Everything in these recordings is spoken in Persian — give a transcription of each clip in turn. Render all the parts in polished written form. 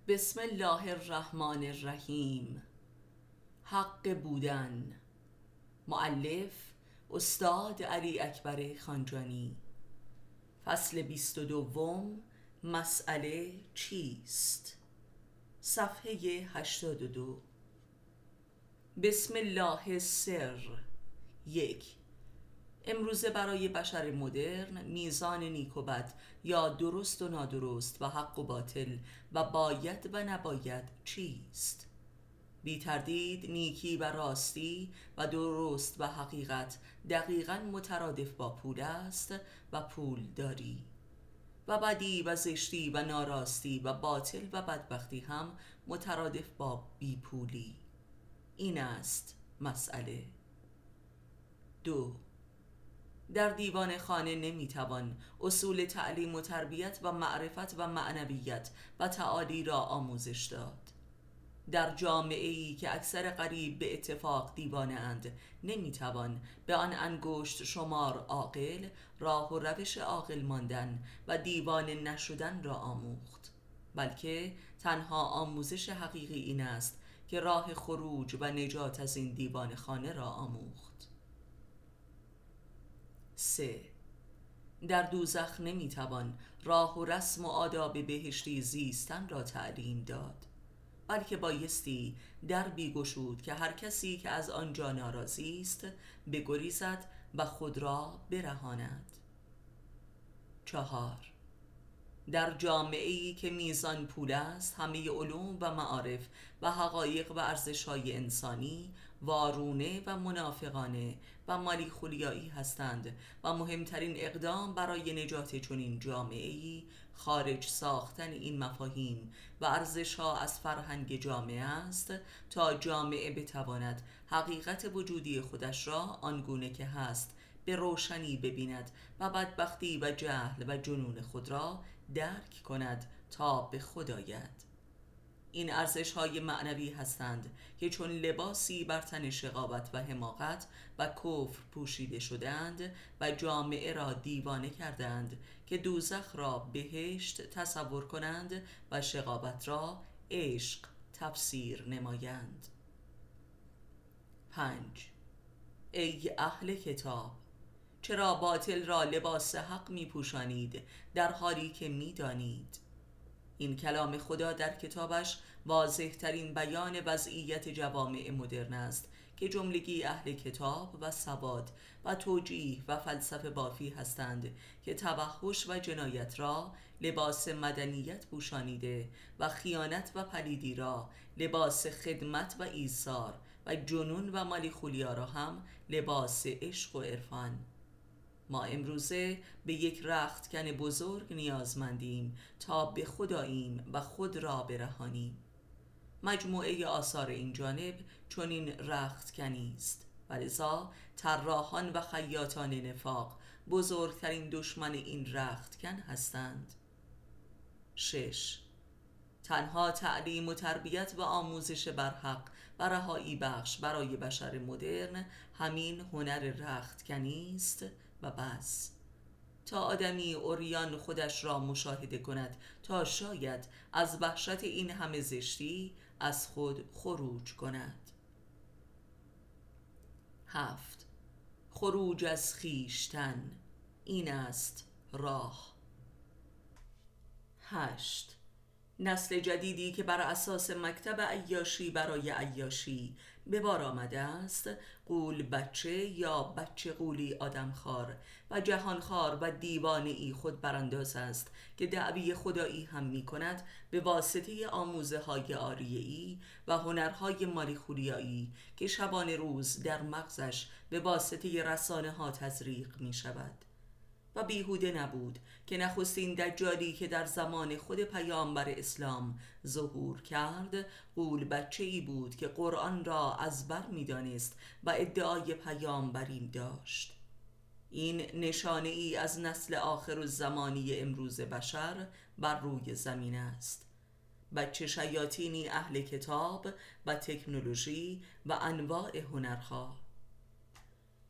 بسم الله الرحمن الرحیم. حق بودن. مؤلف استاد علی اکبر خانجانی. فصل 22. مسئله چیست؟ صفحه 82. بسم الله سر. 1. امروزه برای بشر مدرن میزان نیک و بد یا درست و نادرست و حق و باطل و باید و نباید چیست؟ بی تردید نیکی و راستی و درست و حقیقت دقیقاً مترادف با پول است و پول داری، و بدی و زشتی و ناراستی و باطل و بدبختی هم مترادف با بیپولی. این است مسئله. 2. در دیوان خانه نمیتوان اصول تعلیم و تربیت و معرفت و معنویت و تعالی را آموزش داد. در جامعه‌ای که اکثر قریب به اتفاق دیوانه اند نمیتوان به آن انگشت شمار عاقل راه و روش عاقل ماندن و دیوانه نشدن را آموخت، بلکه تنها آموزش حقیقی این است که راه خروج و نجات از این دیوانه خانه را آموخت. 3. در دوزخ نمیتوان راه و رسم و آداب بهشتی زیستن را تعلیم داد، بلکه بایستی دربی گشود که هر کسی که از آنجا ناراضی است بگریزد و خود را برهاند. 4. در جامعه‌ای که میزان پول است همه علوم و معارف و حقایق و ارزش‌های انسانی وارونه و منافقانه و مالی خولیایی هستند و مهمترین اقدام برای نجات چنین جامعه‌ای خارج ساختن این مفاهیم و ارزش‌ها از فرهنگ جامعه است تا جامعه بتواند حقیقت وجودی خودش را آنگونه که هست به روشنی ببیند و بدبختی و جهل و جنون خود را درک کند تا به خود آید. این ارزش‌های معنوی هستند که چون لباسی بر تن شقاوت و حماقت و کفر پوشیده شدند و جامعه را دیوانه کردند که دوزخ را بهشت تصور کنند و شقاوت را عشق تفسیر نمایند. 5. ای اهل کتاب، چرا باطل را لباس حق می پوشانید در حالی که می دانید؟ این کلام خدا در کتابش واضح ترین بیان وضعیت جوامع مدرن است که جملگی اهل کتاب و سواد و توجیه و فلسفه بافی هستند که توحش و جنایت را لباس مدنیت پوشانیده و خیانت و پلیدی را لباس خدمت و ایثار و جنون و مالی خولیا را هم لباس عشق و عرفان. ما امروزه به یک رختکن بزرگ نیازمندیم تا به خود آییم و خود را برهانیم. مجموعه آثار این جانب چون این رختکنی است و لذا طراحان و خیاطان نفاق بزرگترین دشمن این رختکن هستند. 6. تنها تعلیم و تربیت و آموزش برحق و رهایی بخش برای بشر مدرن همین هنر رختکنی است و بس، تا آدمی عریان خودش را مشاهده کند تا شاید از وحشت این همه زشتی از خود خروج کند. 7. خروج از خویشتن، این است راه. 8. نسل جدیدی که بر اساس مکتب عیاشی برای عیاشی به بار آمده است، غول بچه یا بچه غولی آدمخوار و جهانخوار و دیوانه‌ای خود برانداز است که دعوی خدایی هم می کند به واسطه آموزه های آریه‌ای و هنرهای مالی خولیایی که شبانه روز در مغزش به واسطه رسانه ها تزریق می شود. و بیهوده نبود که نخستین دجالی که در زمان خود پیامبر اسلام ظهور کرد غول بچه‌ای بود که قرآن را از بر می دانست و ادعای پیامبری داشت. این نشانه ای از نسل آخر الزمانی امروز بشر بر روی زمین است. بچه شیاطینی اهل کتاب و تکنولوژی و انواع هنرها.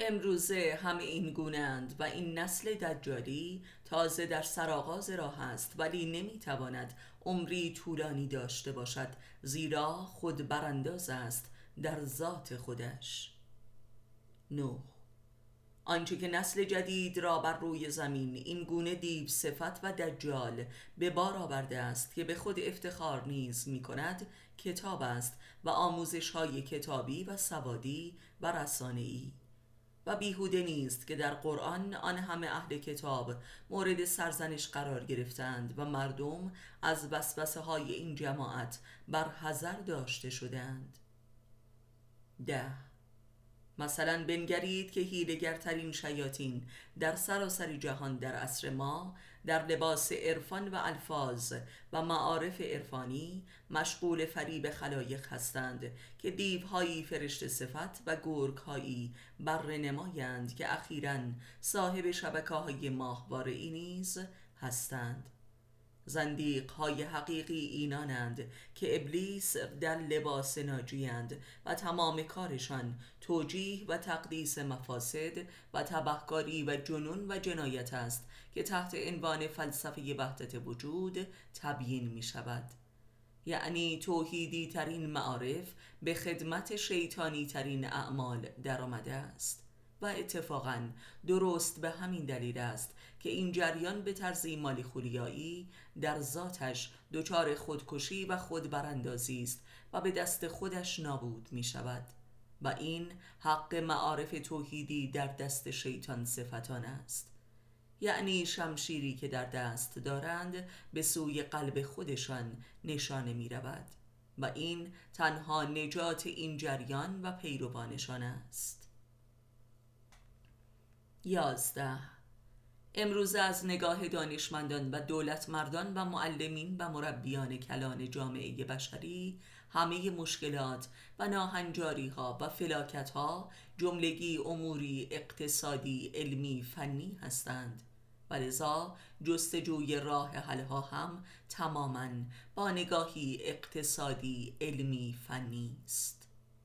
امروزه همه این گونه‌اند و این نسل دجالی تازه در سرآغاز راه است، ولی نمیتواند عمری طولانی داشته باشد، زیرا خود برانداز است در ذات خودش. 9. آنچه که نسل جدید را بر روی زمین این گونه دیو صفت و دجال به بار آورده است که به خود افتخار نیز می کند، کتاب است و آموزش های کتابی و سوادی و رسانه‌ای. و بیهوده نیست که در قرآن آن همه اهل کتاب مورد سرزنش قرار گرفتند و مردم از وسوسه های این جماعت بر حذر داشته شدند. 10. مثلا بنگرید که حیله‌گرترین شیاطین در سراسر جهان در عصر ما در لباس عرفان و الفاظ و معارف عرفانی مشغول فریب خلایق هستند که دیوهایی فرشته صفت و گرگهایی بره نمایند که اخیراً صاحب شبکه‌های ماهواره‌ای نیز هستند. زندیق های حقیقی اینانند که ابلیس در لباس ناجیند و تمام کارشان توجیه و تقدیس مفاسد و تبهکاری و جنون و جنایت است که تحت عنوان فلسفه وحدت وجود تبیین می شود. یعنی توحیدی ترین معارف به خدمت شیطانی ترین اعمال در آمده است. و اتفاقاً درست به همین دلیل است که این جریان به طرز مالی خوریایی در ذاتش دچار خودکشی و خودبراندازی است و به دست خودش نابود می شود. و این حق معارف توحیدی در دست شیطان صفتان است، یعنی شمشیری که در دست دارند به سوی قلب خودشان نشانه می رود و این تنها نجات این جریان و پیروانشان است. 11. امروز از نگاه دانشمندان و دولتمردان و معلمین و مربیان کلان جامعه بشری همه مشکلات و ناهنجاری ها و فلاکت ها جملگی اموری اقتصادی، علمی، فنی هستند و لذا جستجوی راه حل ها هم تماماً با نگاهی اقتصادی، علمی، فنی است.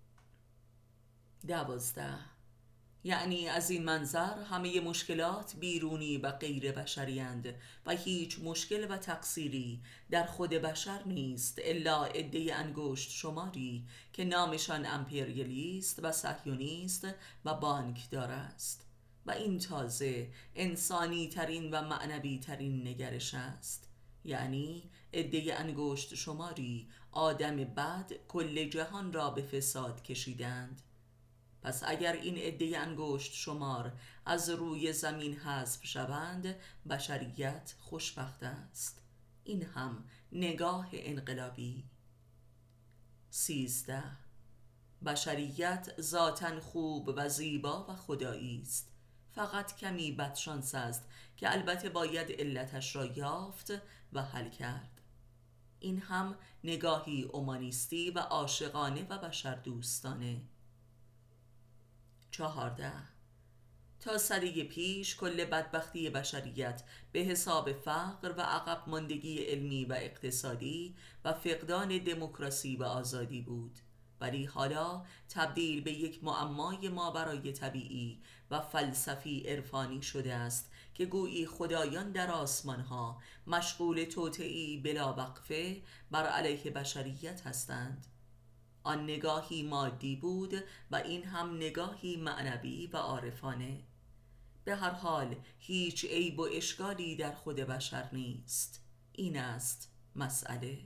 12. یعنی از این منظر همه مشکلات بیرونی و غیر بشری‌اند و هیچ مشکل و تقصیری در خود بشر نیست الا عده انگشت شماری که نامشان امپریالیست و صهیونیست و بانکدار است. و این تازه انسانی ترین و معنوی ترین نگرش است، یعنی عده انگشت شماری آدم بد کل جهان را به فساد کشیدند. پس اگر این عده انگشت شمار از روی زمین حذف شوند، بشریت خوشبخت است. این هم نگاه انقلابی. 13. بشریت ذاتاً خوب و زیبا و خدایی است، فقط کمی بدشانس است که البته باید علتش را یافت و حل کرد. این هم نگاهی اومانیستی و عاشقانه و بشردوستانه. 14. تا سده پیش کل بدبختی بشریت به حساب فقر و عقب ماندگی علمی و اقتصادی و فقدان دموکراسی و آزادی بود، ولی حالا تبدیل به یک معمای ماورای طبیعی و فلسفی عرفانی شده است که گویی خدایان در آسمانها مشغول توطئه‌ای بلا وقفه بر علیه بشریت هستند. آن نگاهی مادی بود و این هم نگاهی معنوی و عارفانه. به هر حال هیچ عیب و اشکالی در خود بشر نیست. این است مسئله.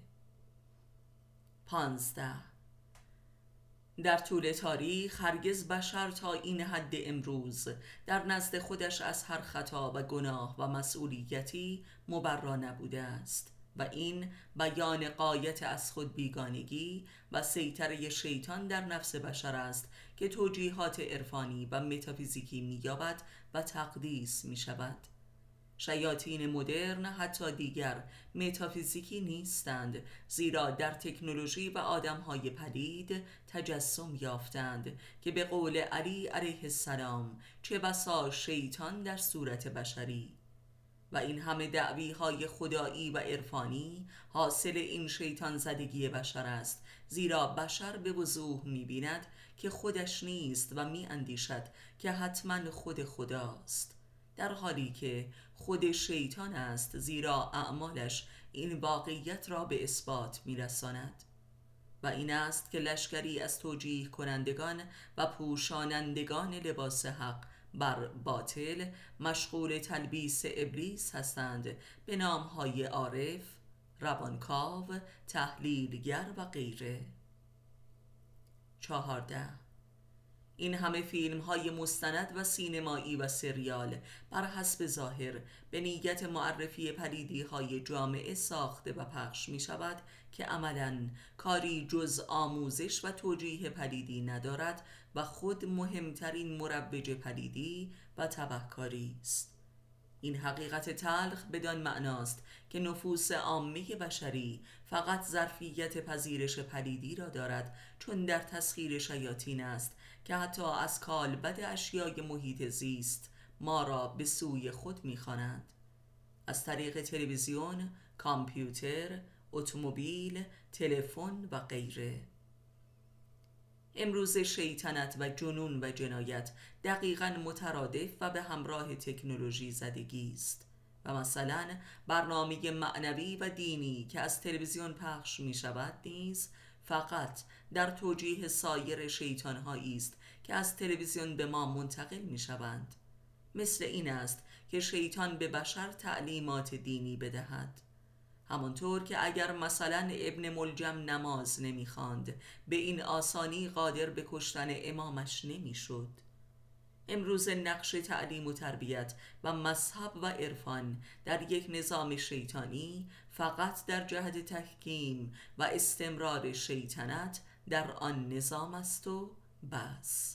15. در طول تاریخ هرگز بشر تا این حد امروز در نزد خودش از هر خطا و گناه و مسئولیتی مبرا نبوده است و این بیان غایت از خود بیگانگی و سیطره شیطان در نفس بشر است که توجیهات عرفانی و متافیزیکی می‌یابد و تقدیس می‌شود. شیاطین مدرن حتی دیگر متافیزیکی نیستند، زیرا در تکنولوژی و آدم‌های پلید تجسم یافتند که به قول علی علیه السلام چه بسا شیطان در صورت بشری. و این همه دعوی‌های خدایی و عرفانی حاصل این شیطان زدگی بشر است، زیرا بشر به وضوح می‌بیند که خودش نیست و می‌اندیشد که حتما خود خداست، در حالی که خود شیطان است، زیرا اعمالش این واقعیت را به اثبات می‌رساند. و این است که لشکری از توجیه کنندگان و پوشانندگان لباس حق بر باطل مشغول تلبیس ابلیس هستند به نامهای عارف، روانکاو، تحلیلگر و غیره. 14. این همه فیلم های مستند و سینمایی و سریال بر حسب ظاهر به نیت معرفی پلیدی های جامعه ساخته و پخش می شود که عملاً کاری جز آموزش و توجیه پلیدی ندارد و خود مهمترین مروج پلیدی و تبهکاری است. این حقیقت تلخ بدان معناست که نفوس عامه بشری فقط ظرفیت پذیرش پلیدی را دارد، چون در تسخیر شیاطین است که حتی از کالبد اشیای محیط زیست ما را به سوی خود می‌خوانند. از طریق تلویزیون، کامپیوتر، اتومبیل، تلفن و غیره. امروز شیطنت و جنون و جنایت دقیقاً مترادف و به همراه تکنولوژی زدگی است و مثلا برنامه معنوی و دینی که از تلویزیون پخش می شود نیز فقط در توجیه سایر شیطان‌هایی است که از تلویزیون به ما منتقل می شوند. مثل این است که شیطان به بشر تعلیمات دینی بدهد، همانطور که اگر مثلا ابن ملجم نماز نمی‌خواند به این آسانی قادر به کشتن امامش نمی‌شد. امروز نقش تعلیم و تربیت و مذهب و عرفان در یک نظام شیطانی فقط در جهت تحکیم و استمرار شیطنت در آن نظام است و بس.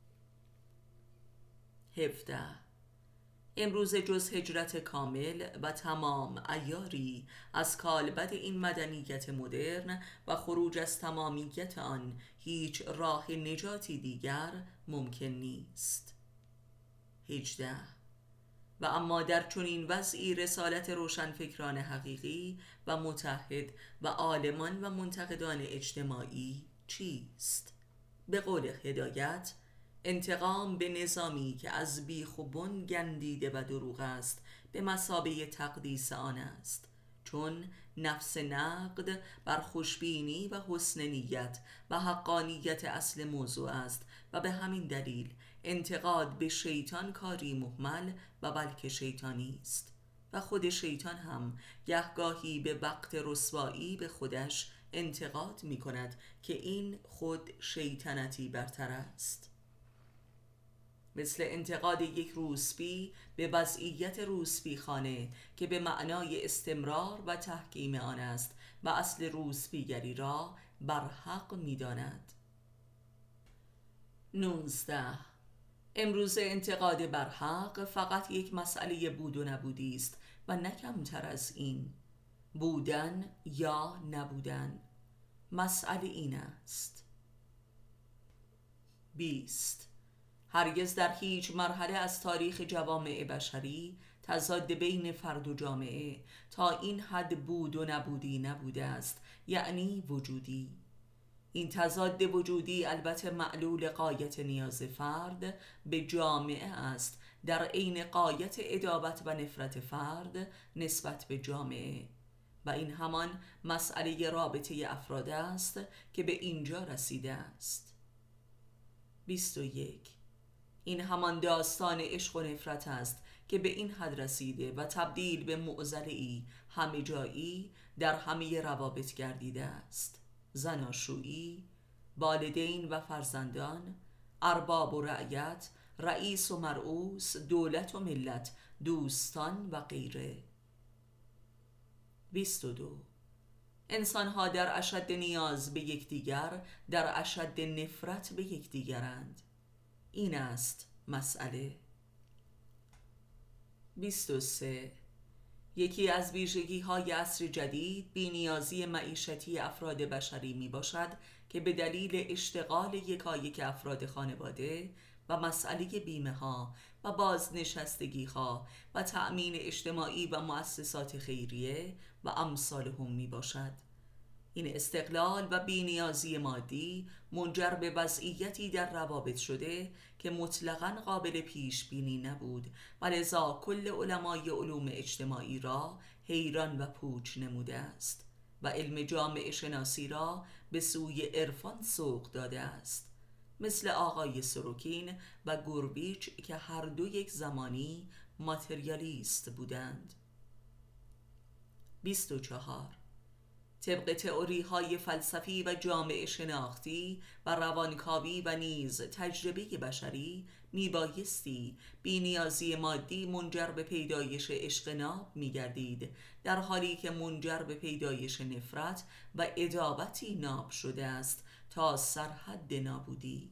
17. امروز جز هجرت کامل و تمام عیاری از کالبد این مدنیت مدرن و خروج از تمامیت آن هیچ راه نجاتی دیگر ممکن نیست. 18. و اما در چنین وضعی رسالت روشنفکران حقیقی و متحد و عالمان و منتقدان اجتماعی چیست؟ به قول هدایت، انتقام به نظامی که از بیخ و بن گندیده و دروغ است به مثابه تقدیس آن است، چون نفس نقد بر خوشبینی و حسن نیت و حقانیت اصل موضوع است و به همین دلیل انتقاد به شیطان کاری مهمل و بلکه شیطانی است و خود شیطان هم گهگاهی به وقت رسوایی به خودش انتقاد می کند که این خود شیطنتی برتر است، مثل انتقاد یک روسپی به وضعیت روسپی خانه که به معنای استمرار و تحکیم آن است و اصل روسپیگری را بر حق می داند. 19. امروز انتقاد بر حق فقط یک مسئله بود و نبودی است و نه کمتر از این، بودن یا نبودن. مسئله این است. 20. هرگز در هیچ مرحله از تاریخ جوامع بشری تضاد بین فرد و جامعه تا این حد بود و نبودی نبوده است، یعنی وجودی. این تضاد وجودی البته معلول غایت نیاز فرد به جامعه است، در عین غایت عداوت و نفرت فرد نسبت به جامعه، و این همان مسئله رابطه افراد است که به اینجا رسیده است. 21. این همان داستان عشق و نفرت است که به این حد رسیده و تبدیل به معضله‌ای همه جایی در همه روابط گردیده است: زناشویی، والدین و فرزندان، ارباب و رعیت، رئیس و مرئوس، دولت و ملت، دوستان و غیره. 22. انسان‌ها در اشد نیاز به یکدیگر در اشد نفرت به یکدیگرند. این است مسئله. 23. یکی از ویژگی‌های عصر جدید بی‌نیازی معیشتی افراد بشری می باشد که به دلیل اشتغال یکایک افراد خانواده و مسئله بیمه ها و بازنشستگی ها و تأمین اجتماعی و مؤسسات خیریه و امثالهم می باشد. این استقلال و بی‌نیازی مادی منجر به وضعیتی در روابط شده که مطلقاً قابل پیش بینی نبود و لذا کل علمای علوم اجتماعی را حیران و پوچ نموده است و علم جامعه شناسی را به سوی عرفان سوق داده است، مثل آقای سروکین و گوربیچ که هر دو یک زمانی ماتریالیست بودند. 24. طبق تئوری های فلسفی و جامعه شناختی و روانکاوی و نیز تجربه بشری میبایستی بی‌نیازی مادی منجر به پیدایش عشق ناب میگردید، در حالی که منجر به پیدایش نفرت و عداوتی ناب شده است تا سرحد نابودی.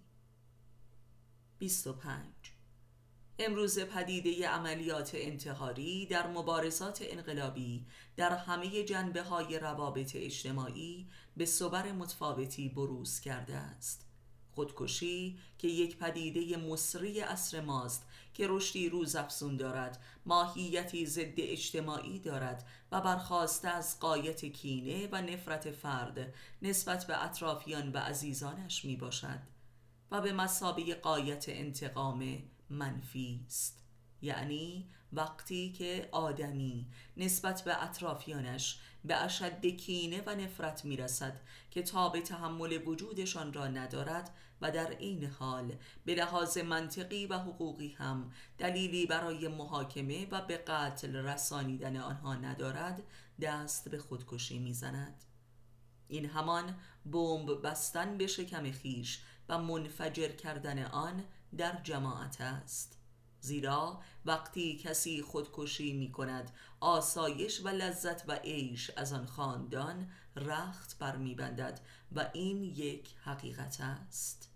25. امروز پدیده عملیات انتحاری در مبارزات انقلابی در همه جنبه‌های روابط اجتماعی به صور متفاوتی بروز کرده است. خودکشی که یک پدیده مصری عصر ماست که رشدی روزافزون دارد، ماهیتی ضد اجتماعی دارد و برخاسته از غایت کینه و نفرت فرد نسبت به اطرافیان و عزیزانش می باشد و به مثابه غایت انتقام منفی است. یعنی وقتی که آدمی نسبت به اطرافیانش به اشد کینه و نفرت میرسد که تاب تحمل وجودشان را ندارد و در این حال به لحاظ منطقی و حقوقی هم دلیلی برای محاکمه و به قتل رسانیدن آنها ندارد، دست به خودکشی میزند. این همان بمب بستن به شکم خیش و منفجر کردن آن در جماعت است، زیرا وقتی کسی خودکشی می کند آسایش و لذت و عیش از آن خاندان رخت بر می بندد و این یک حقیقت است.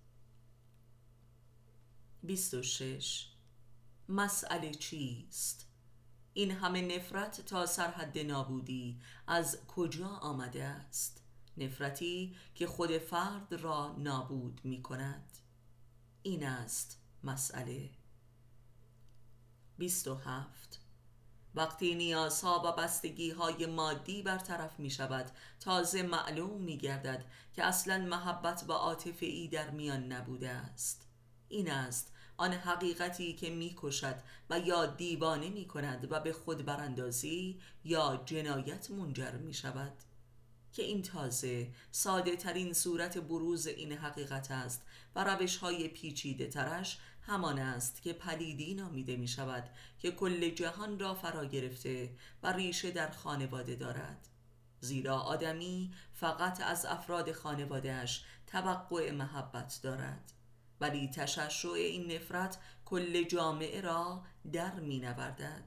26. مسئله چیست؟ این همه نفرت تا سرحد نابودی از کجا آمده است؟ نفرتی که خود فرد را نابود می کند. این است مسئله. 27. وقتی نیازها و بستگی‌های مادی برطرف می شود، تازه معلوم می گردد که اصلاً محبت و عاطفه‌ای در میان نبوده است. این است آن حقیقتی که می کشد و یا دیوانه می کند و به خود براندازی یا جنایت منجر می شود، که این تازه ساده ترین صورت بروز این حقیقت است و روش های پیچیده ترش همان است که پلیدی نامیده می شود که کل جهان را فرا گرفته و ریشه در خانواده دارد، زیرا آدمی فقط از افراد خانوادهش توقع محبت دارد، ولی تشعشع این نفرت کل جامعه را در می نوردد.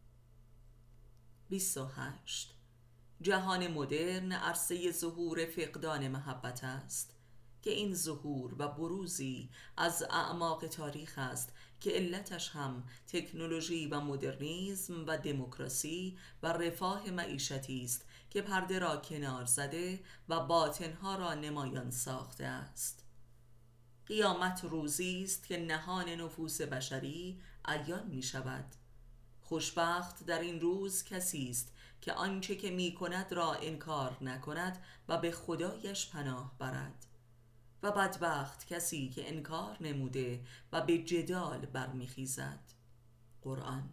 28. جهان مدرن عرصه ظهور فقدان محبت است، که این ظهور و بروزی از اعماق تاریخ است که علتش هم تکنولوژی و مدرنیسم و دموکراسی و رفاه معیشتی است که پرده را کنار زده و باطنها را نمایان ساخته است. قیامت روزی است که نهان نفوس بشری عیان می شود. خوشبخت در این روز کسی است که آنچه که می کند را انکار نکند و به خدایش پناه برد، و بدبخت کسی که انکار نموده و به جدال برمیخیزد. قرآن.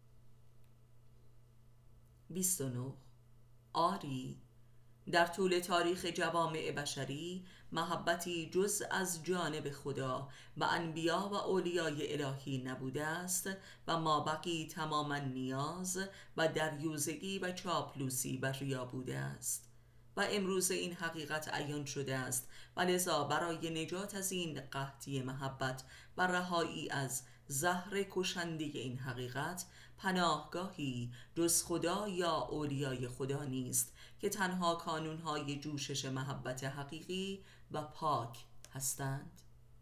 29. آری، در طول تاریخ جوامع بشری محبتی جز از جانب خدا و انبیا و اولیای الهی نبوده است و مابقی تماما نیاز و دریوزگی و چاپلوسی و ریا بوده است و امروز این حقیقت عیان شده است و لذا برای نجات از این قحطی محبت و رهایی از زهر کشنده این حقیقت پناهگاهی جز خدا یا اولیای خدا نیست که تنها کانونهای جوشش محبت حقیقی و پاک هستند.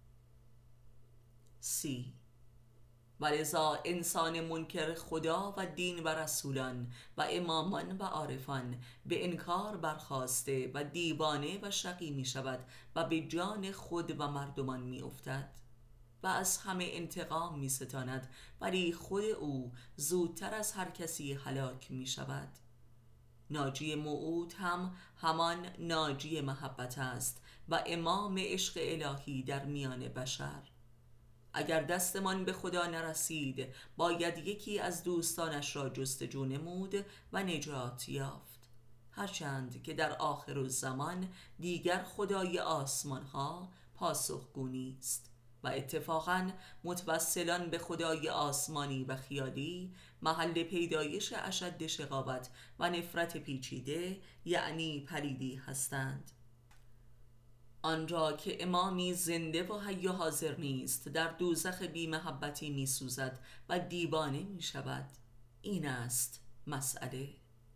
و لذا انسان منکر خدا و دین و رسولان و امامان و عارفان به انکار برخاسته و دیوانه و شقی می شود و به جان خود و مردمان می افتد. و از همه انتقام می ستاند، ولی خود او زودتر از هر کسی هلاک می شود. ناجی موعود هم همان ناجی محبت است و امام عشق الهی در میان بشر. اگر دستمان به خدا نرسید، باید یکی از دوستانش را جستجو نمود و نجات یافت، هرچند که در آخر الزمان دیگر خدای آسمان ها پاسخگو نیست و اتفاقاً متوسلان به خدای آسمانی و خیالی محل پیدایش اشد شقاوت و نفرت پیچیده، یعنی پلیدی هستند. آن را که امامی زنده و حی و حاضر نیست در دوزخ بی محبتی می سوزد و دیوانه می شود. این است مسئله.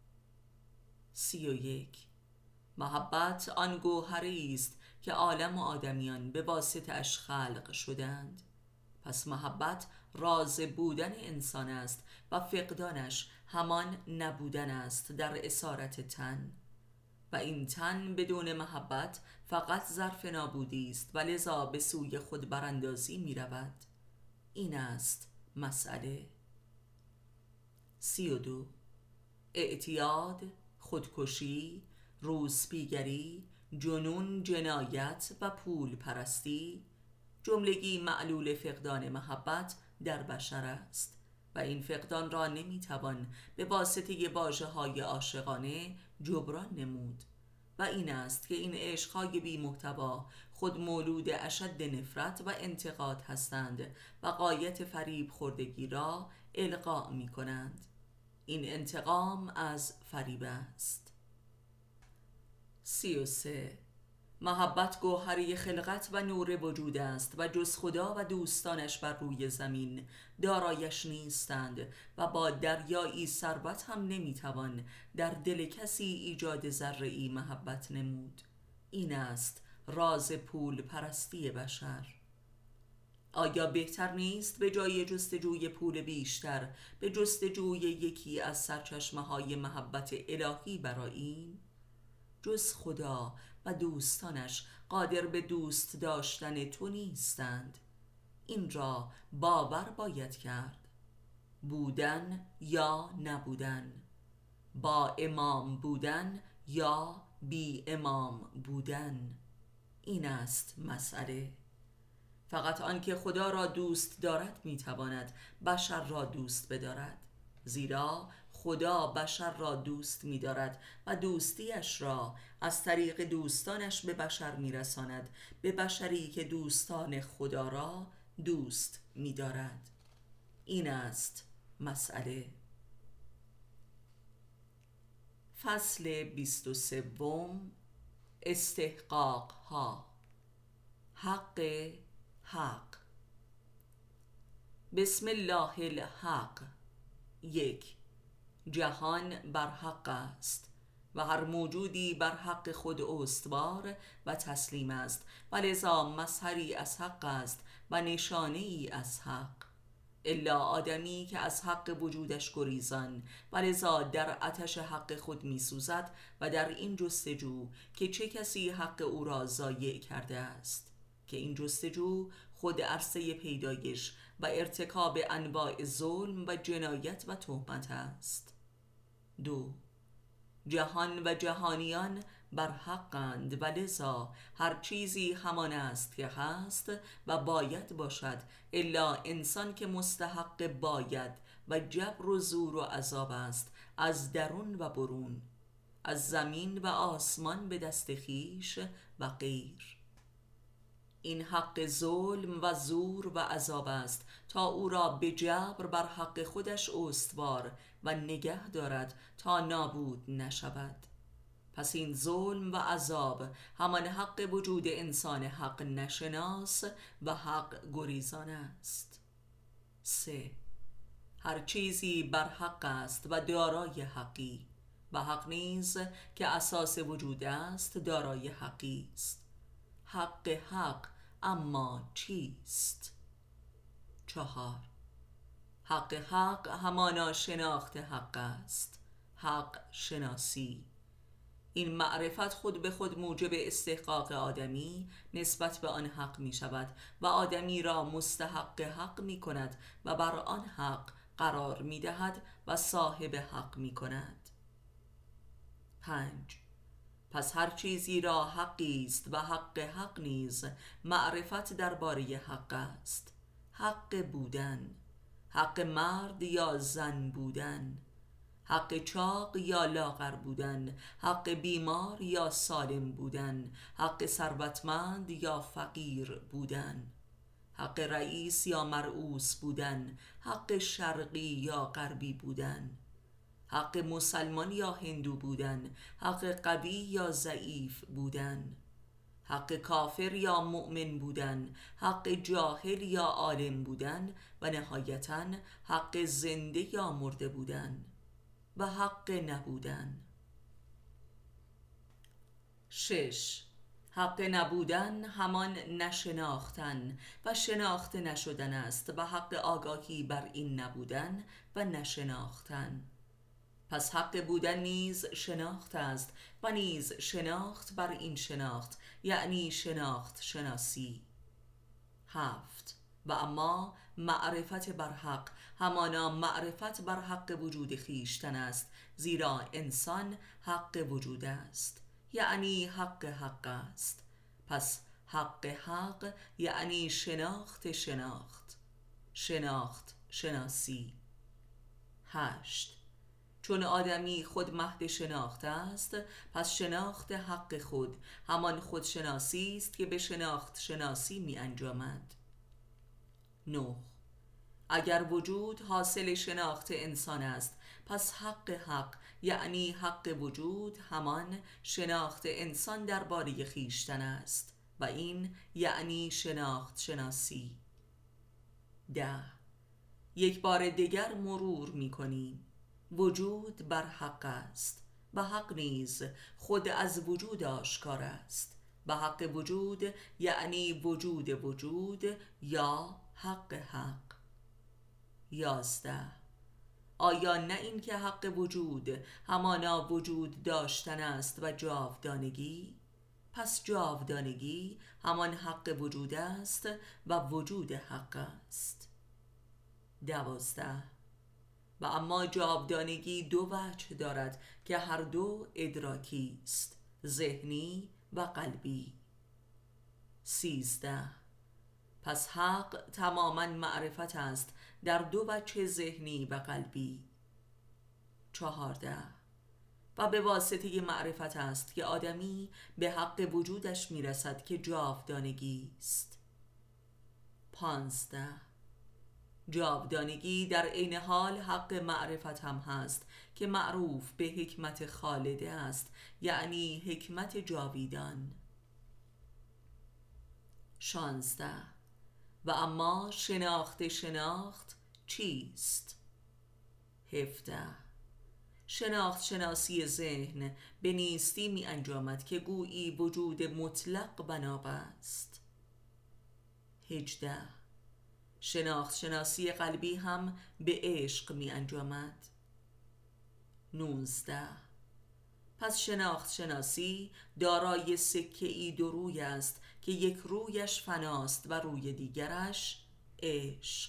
31. محبت آن گوهری است که عالم و آدمیان به واسطه اش خلق شدند. پس محبت راز بودن انسان است و فقدانش همان نبودن است در اسارت تن، و این تن بدون محبت فقط ظرف نابودی است و لذا به سوی خود براندازی می رود. این است مسئله. 32. اعتیاد، خودکشی، روسپیگری، جنون، جنایت و پول پرستی جملگی معلول فقدان محبت در بشر است و این فقدان را نمیتوان به واسطه واژه‌های عاشقانه جبران نمود و این است که این عشق‌های بی محتوا خود مولود اشد نفرت و انتقاد هستند و غایت فریب خوردگی را القا می کنند. این انتقام از فریب است. 33. محبت گوهری خلقت و نور وجود است و جز خدا و دوستانش بر روی زمین دارایش نیستند و با دریایی ثروت هم نمیتوان در دل کسی ایجاد ذره‌ای محبت نمود. این است راز پول پرستی بشر. آیا بهتر نیست به جای جستجوی پول بیشتر به جستجوی یکی از سرچشمه‌های محبت الهی برآییم؟ جز خدا و دوستانش قادر به دوست داشتن تو نیستند. این را باور باید کرد. بودن یا نبودن، با امام بودن یا بی امام بودن، این است مسئله. فقط آنکه خدا را دوست دارد میتواند بشر را دوست بدارد، زیرا خدا بشر را دوست می‌دارد و دوستیش را از طریق دوستانش به بشر می‌رساند، به بشری که دوستان خدا را دوست می‌دارد. این است مسئله. فصل 23. استحقاق ها. حق. بسم الله الحق. 1. جهان بر حق است و هر موجودی بر حق خود استوار و تسلیم است و لذا مظهری از حق است و نشانه ای از حق، الا آدمی که از حق وجودش گریزان و لذا در آتش حق خود می سوزد و در این جستجو که چه کسی حق او را ضایع کرده است، که این جستجو خود عرصه پیدایش و ارتکاب انواع ظلم و جنایت و تهمت است. 2. جهان و جهانیان بر حقند و لذا هر چیزی همان است که هست و باید باشد، الا انسان که مستحق باید و جبر و زور و عذاب است، از درون و برون، از زمین و آسمان به دست خویش و غیر. این حق ظلم و زور و عذاب است تا او را به جبر بر حق خودش استوار و نگه دارد تا نابود نشود. پس این ظلم و عذاب همان حق وجود انسان حق نشناس و حق گریزان است. 3. هر چیزی بر حق است و دارای حقی و حق نیز که اساس وجود است دارای حقی است. حق اما چیست؟ 4. حق همانا شناخت حق است، حق شناسی. این معرفت خود به خود موجب استحقاق آدمی نسبت به آن حق می شود و آدمی را مستحق حق می کند و بر آن حق قرار می دهد و صاحب حق می کند. 5. پس هر چیزی را حقی است و حق نیز معرفت درباره حق است. حق بودن، حق مرد یا زن بودن، حق چاق یا لاغر بودن، حق بیمار یا سالم بودن، حق ثروتمند یا فقیر بودن، حق رئیس یا مرئوس بودن، حق شرقی یا غربی بودن، حق مسلمان یا هندو بودن، حق قوی یا ضعیف بودن، حق کافر یا مؤمن بودن، حق جاهل یا عالم بودن و نهایتاً حق زنده یا مرده بودن و حق نبودن. 6. حق نبودن همان نشناختن و شناخته نشدن است و حق آگاهی بر این نبودن و نشناختن. پس حق بودن نیز شناخت است و نیز شناخت بر این شناخت، یعنی شناخت شناسی. 7. و اما معرفت بر حق همانا معرفت بر حق وجود خویشتن است، زیرا انسان حق وجود است، یعنی حق است. پس حق یعنی شناخت شناسی. 8. چون آدمی خود مهد شناخت است، پس شناخت حق خود همان خودشناسی است که به شناخت شناسی می انجامد. 9. اگر وجود حاصل شناخت انسان است، پس حق یعنی حق وجود همان شناخت انسان درباره خویشتن است و این یعنی شناخت شناسی. 10. یک بار دیگر مرور می کنیم. وجود بر حق است و حق نیز خود از وجود آشکار است و حق وجود یعنی وجود یا حق. 11. آیا نه این که حق وجود همانا وجود داشتن است و جاودانگی؟ پس جاودانگی همان حق وجود است و وجود حق است. 12. و اما جاودانگی دو وجه دارد که هر دو ادراکی است، ذهنی و قلبی. 13. پس حق تماما معرفت است در دو وجه ذهنی و قلبی. 14. و به واسطه معرفت است که آدمی به حق وجودش میرسد که جاودانگی است. 15. جاودانگی در عین حال حق معرفت هم هست که معروف به حکمت خالده است، یعنی حکمت جاویدان. 16. و اما شناخت چیست؟ 17. شناخت شناسی ذهن به نیستی می انجامد که گویی وجود مطلق بناب است. 18. شناخت شناسی قلبی هم به عشق می انجامد. 19. پس شناخت شناسی دارای سکه ای دو روی است که یک رویش فناست و روی دیگرش عشق.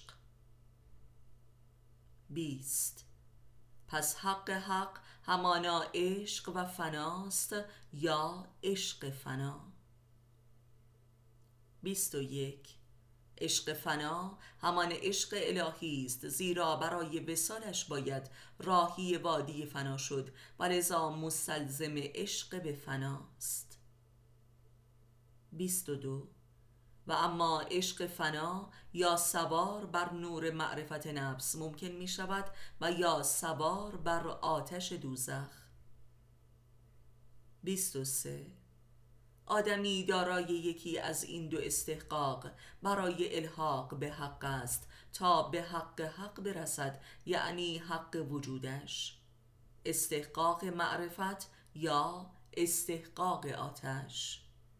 20. پس حق همانا عشق و فناست یا عشق فنا. 21. عشق فنا همان عشق الهی است، زیرا برای وصالش باید راهی وادی فنا شد و لذا مستلزم عشق به فناست. 22. و اما عشق فنا یا سوار بر نور معرفت نفس ممکن می شود و یا سوار بر آتش دوزخ. 23. آدمی دارای یکی از این دو استحقاق برای الحاق به حق است تا به حق برسد، یعنی حق وجودش، استحقاق معرفت یا استحقاق آتش.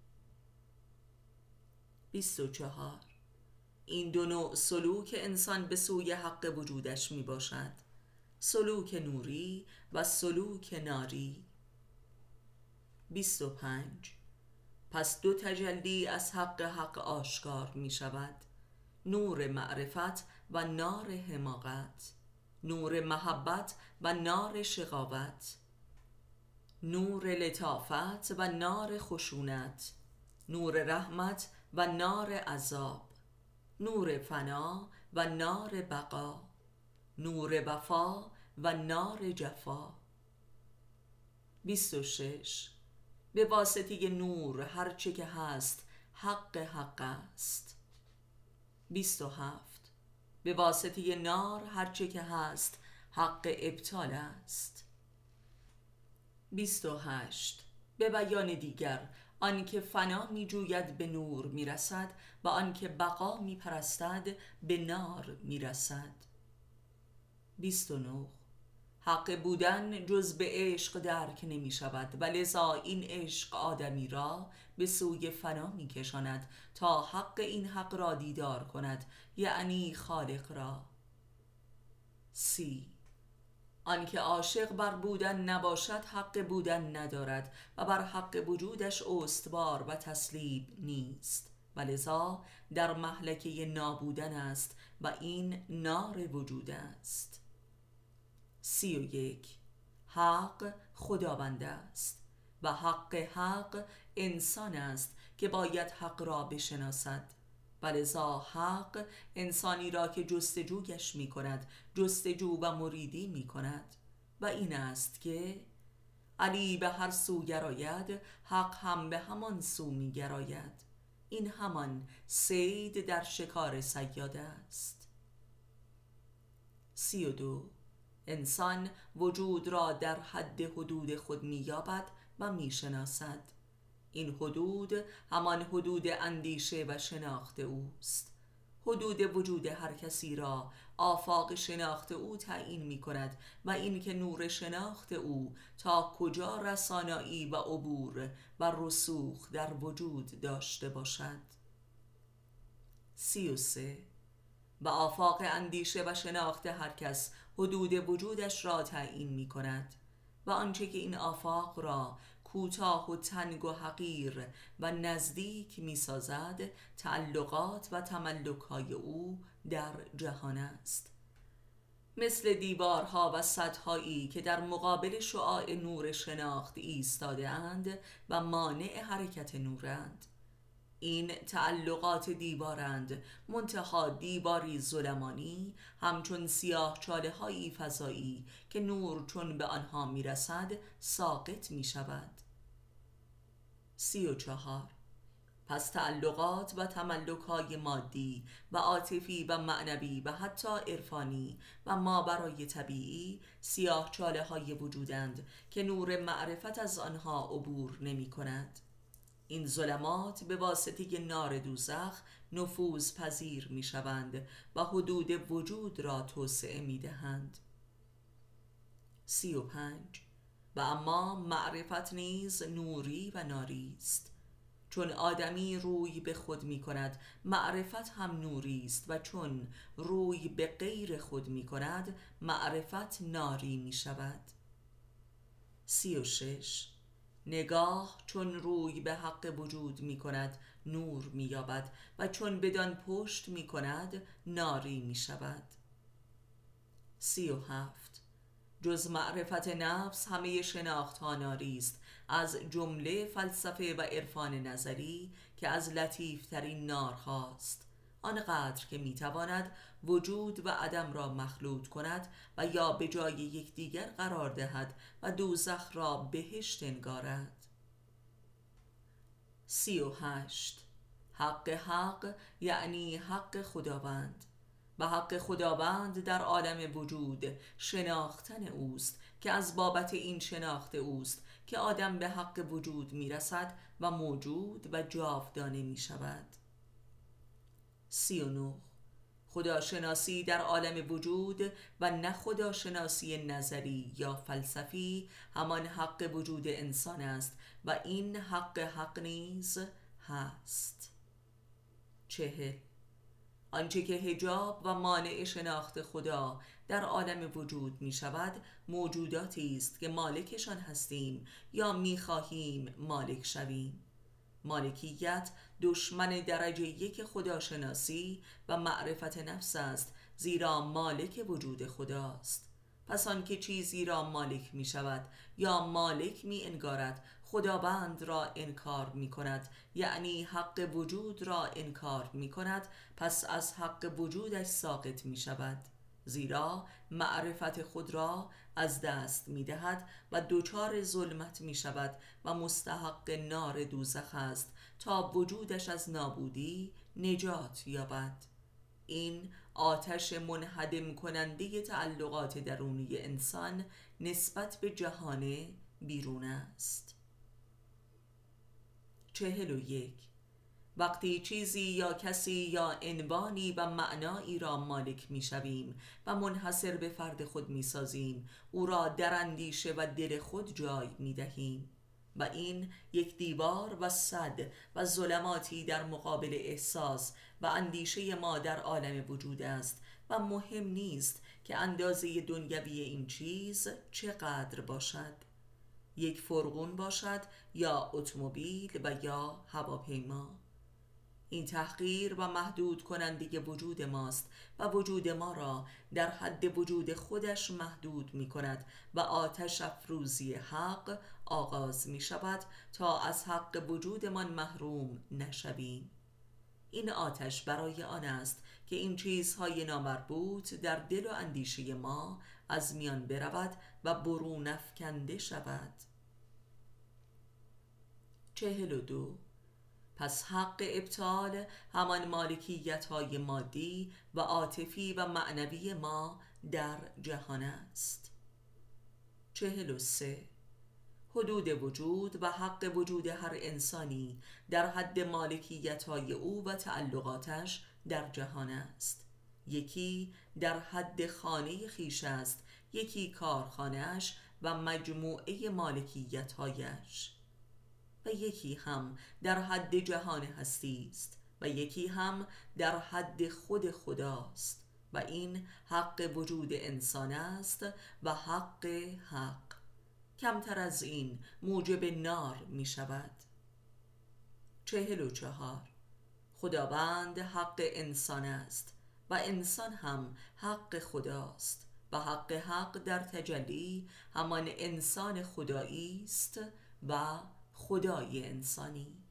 24. این دو نوع سلوک انسان به سوی حق وجودش می باشد، سلوک نوری و سلوک ناری. 25. پس دو تجلی از حق آشکار می شود: نور معرفت و نار حماقت، نور محبت و نار شقاوت، نور لطافت و نار خشونت، نور رحمت و نار عذاب، نور فنا و نار بقا، نور وفا و نار جفا. 26. به واسطه نور هرچه که هست حق است. 27. به واسطه نار هرچه که هست حق ابطال است. 28. به بیان دیگر آنکه فنا می جوید به نور می رسد و آنکه بقا می پرستد به نار می رسد. 29. حق بودن جز به عشق درک نمی شود و لذا این عشق آدمی را به سوی فنا می کشاند تا حق این حق را دیدار کند، یعنی خالق را. 30. آنکه عاشق بر بودن نباشد حق بودن ندارد و بر حق وجودش استوار و تسلیم نیست و لذا در مهلکه نابودن است و این نار وجود است. 31. حق خداوند است و حق انسان است که باید حق را بشناسد و لذا حق انسانی را که جستجویش می کند جستجو و مریدی می کند و این است که علی به هر سو گراید حق هم به همان سو می گراید. این همان صید در شکار صیاد است. 32. انسان وجود را در حد حدود خود می یابد و می شناسد. این حدود همان حدود اندیشه و شناخت اوست. حدود وجود هر کسی را آفاق شناخت او تعیین می کند و این که نور شناخت او تا کجا رسانایی و عبور و رسوخ در وجود داشته باشد. 33. و آفاق اندیشه و شناخت هر کس حدود وجودش را تعیین می کند و آنچه که این آفاق را کوتاه و تنگ و حقیر و نزدیک می سازد تعلقات و تملک‌های او در جهان است، مثل دیوارها و سدهایی که در مقابل شعاع نور شناخت ایستاده اند و مانع حرکت نورند. این تعلقات دیوارند، منتها دیواری ظلمانی همچون سیاه چاله هایی فضایی که نور چون به آنها می رسد ساقط می شود. 34. پس تعلقات و تملک‌های مادی و عاطفی و معنوی و حتی عرفانی و مابرای طبیعی سیاه چاله های وجودند که نور معرفت از آنها عبور نمی کند. این ظلمات به واسطه نار دوزخ نفوذ پذیر می شوند و حدود وجود را توسعه می دهند. 35. و اما معرفت نیز نوری و ناری است. چون آدمی روی به خود می کند معرفت هم نوری است و چون روی به غیر خود می کند معرفت ناری می شود. 36. نگاه چون روی به حق وجود می کند نور می یابد و چون بدان پشت می کند ناری می شود. 37. جز معرفت نفس همه شناخت ها ناری است، از جمله فلسفه و عرفان نظری که از لطیف ترین نارهاست، آنقدر که می تواند وجود و عدم را مخلوط کند و یا به جای یکدیگر قرار دهد و دوزخ را بهشت انگارد. 38. حق یعنی حق خداوند و حق خداوند در عالم وجود شناختن اوست که از بابت این شناخت اوست که آدم به حق وجود می رسد و موجود و جاودانه می شود. 39. خداشناسی در عالم وجود و نه خداشناسی نظری یا فلسفی همان حق وجود انسان است و این حق نیز هست. 40. آنچه که حجاب و مانع شناخت خدا در عالم وجود می شود موجوداتی است که مالکشان هستیم یا می خواهیم مالک شویم. مالکیت دشمن درجه یک خداشناسی و معرفت نفس است، زیرا مالک وجود خداست. پس آن که چیزی را مالک می شود یا مالک می انگارد خداوند را انکار می کند، یعنی حق وجود را انکار می کند، پس از حق وجودش ساقط می شود، زیرا معرفت خود را از دست می دهد و دچار ظلمت می شود و مستحق نار دوزخ است تا وجودش از نابودی نجات یابد. این آتش منهدم کننده تعلقات درونی انسان نسبت به جهان بیرون است. 41. وقتی چیزی یا کسی یا عنوانی و معنایی را مالک می شویم و منحصر به فرد خود می سازیم، او را در اندیشه و دل خود جای می دهیم و این یک دیوار و سد و ظلماتی در مقابل احساس و اندیشه ما در عالم وجود است و مهم نیست که اندازه دنیوی این چیز چقدر باشد، یک فرغون باشد یا اتومبیل و یا هواپیما. این تحقیر و محدود کننده وجود ماست و وجود ما را در حد وجود خودش محدود می کند و آتش افروزی حق آغاز می شود تا از حق وجودمان محروم نشویم. این آتش برای آن است که این چیزهای نامربوط در دل و اندیشه ما از میان برود و برون افکنده شود. 42. پس حق ابطال همان مالکیت های مادی و عاطفی و معنوی ما در جهان است. 43. حدود وجود و حق وجود هر انسانی در حد مالکیت های او و تعلقاتش در جهان است. یکی در حد خانه خیش است، یکی کارخانه‌اش و مجموعه مالکیت هایش، و یکی هم در حد جهان هستی است و یکی هم در حد خود خداست و این حق وجود انسان است و حق حق. کمتر از این موجب نار می شود. 44. خداوند حق انسان است و انسان هم حق خداست و حق حق در تجلی همان انسان خدایی است و خدای انسانی.